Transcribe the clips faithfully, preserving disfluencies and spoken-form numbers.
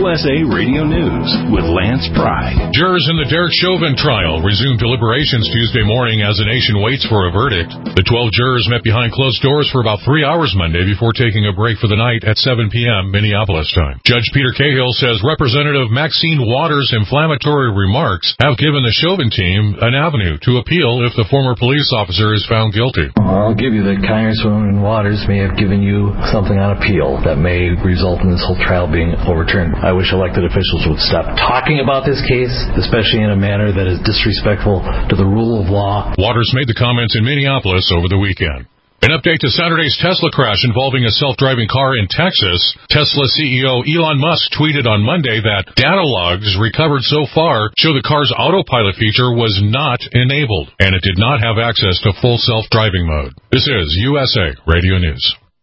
U S A Radio News with Lance Pry. Jurors in the Derek Chauvin trial resumed deliberations Tuesday morning as the nation waits for a verdict. The twelve jurors met behind closed doors for about three hours Monday before taking a break for the night at seven p.m. Minneapolis time. Judge Peter Cahill says Representative Maxine Waters' inflammatory remarks have given the Chauvin team an avenue to appeal if the former police officer is found guilty. I'll give you that Congresswoman Waters may have given you something on appeal that may result in this whole trial being overturned. I wish elected officials would stop talking about this case, especially in a manner that is disrespectful to the rule of law. Waters made the comments in Minneapolis over the weekend. An update to Saturday's Tesla crash involving a self-driving car in Texas. Tesla C E O Elon Musk tweeted on Monday that data logs recovered so far show the car's autopilot feature was not enabled, and it did not have access to full self-driving mode. This is U S A Radio News.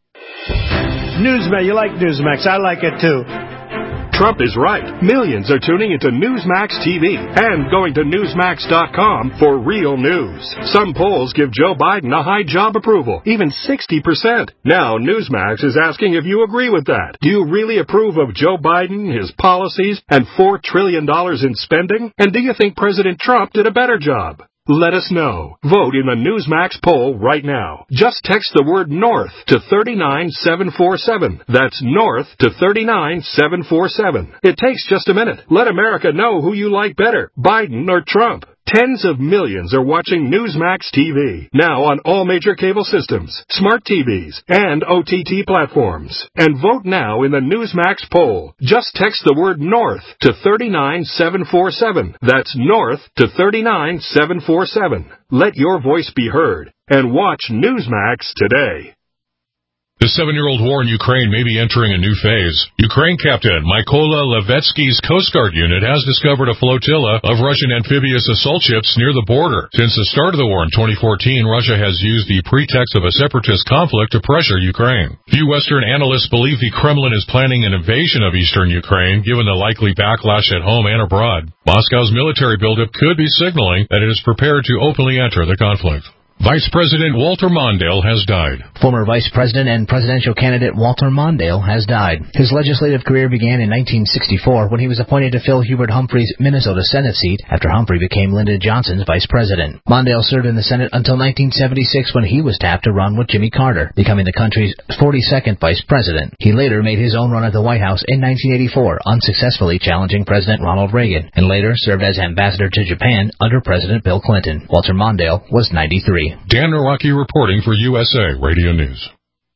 Newsmax, you like Newsmax. I like it too. Trump is right. Millions are tuning into Newsmax T V and going to Newsmax dot com for real news. Some polls give Joe Biden a high job approval, even sixty percent. Now Newsmax is asking if you agree with that. Do you really approve of Joe Biden, his policies, and four trillion dollars in spending? And do you think President Trump did a better job? Let us know. Vote in the Newsmax poll right now. Just text the word North to three nine seven four seven. That's North to three nine seven four seven. It takes just a minute. Let America know who you like better, Biden or Trump. Tens of millions are watching Newsmax T V, now on all major cable systems, smart T Vs, and O T T platforms. And vote now in the Newsmax poll. Just text the word North to three nine seven four seven. That's North to three nine seven four seven. Let your voice be heard, and watch Newsmax today. The seven-year-old war in Ukraine may be entering a new phase. Ukraine Captain Mykola Levetsky's Coast Guard unit has discovered a flotilla of Russian amphibious assault ships near the border. Since the start of the war in twenty fourteen, Russia has used the pretext of a separatist conflict to pressure Ukraine. Few Western analysts believe the Kremlin is planning an invasion of eastern Ukraine, given the likely backlash at home and abroad. Moscow's military buildup could be signaling that it is prepared to openly enter the conflict. Vice President Walter Mondale has died. Former Vice President and presidential candidate Walter Mondale has died. His legislative career began in nineteen sixty-four when he was appointed to fill Hubert Humphrey's Minnesota Senate seat after Humphrey became Lyndon Johnson's vice president. Mondale served in the Senate until nineteen seventy-six when he was tapped to run with Jimmy Carter, becoming the country's forty-second vice president. He later made his own run at the White House in nineteen eighty-four, unsuccessfully challenging President Ronald Reagan, and later served as ambassador to Japan under President Bill Clinton. Walter Mondale was ninety-three. Dan Nowacki reporting for U S A Radio News.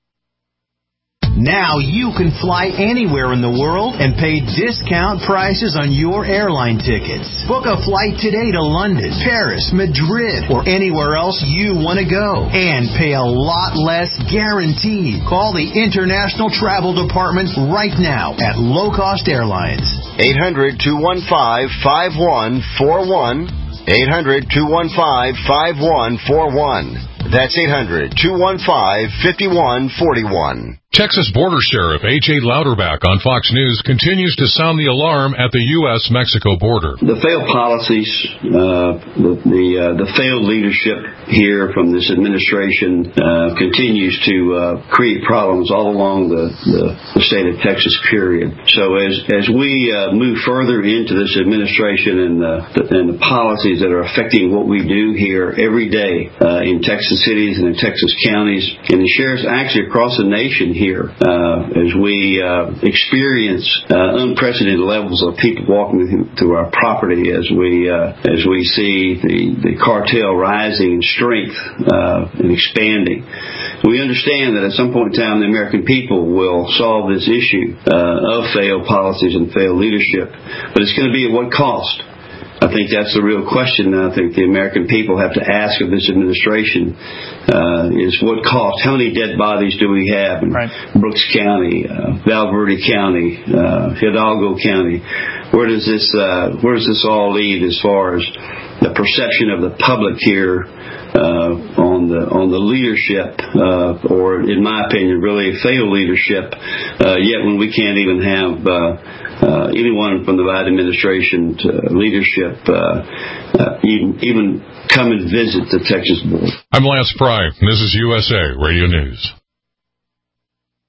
Now you can fly anywhere in the world and pay discount prices on your airline tickets. Book a flight today to London, Paris, Madrid, or anywhere else you want to go. And pay a lot less guaranteed. Call the International Travel Department right now at Low Cost Airlines. eight hundred, two one five, five one four one. eight hundred, two one five, five one four one. That's eight hundred, two one five, five one four one. Texas Border Sheriff H A Louderback on Fox News continues to sound the alarm at the U S Mexico border. The failed policies, uh, the the, uh, the failed leadership here from this administration uh, continues to uh, create problems all along the, the, the state of Texas, period. So as as we uh, move further into this administration and the, the, and the policies that are affecting what we do here every day uh, in Texas cities and in Texas counties, and the sheriffs actually across the nation here, Here, uh, as we uh, experience uh, unprecedented levels of people walking through our property, as we uh, as we see the, the cartel rising in strength uh, and expanding, we understand that at some point in time the American people will solve this issue uh, of failed policies and failed leadership, but it's going to be at what cost? I think that's the real question I think the American people have to ask of this administration uh, is what cost? How many dead bodies do we have in right. Brooks County, uh, Val Verde County, uh, Hidalgo County? Where does this uh, where does this all lead as far as the perception of the public here uh, on the on the leadership, uh, or in my opinion, really failed leadership? Uh, yet when we can't even have uh, Uh, anyone from the Biden administration to leadership uh, uh, even, even come and visit the Texas border. I'm Lance Pry. This is U S A Radio News.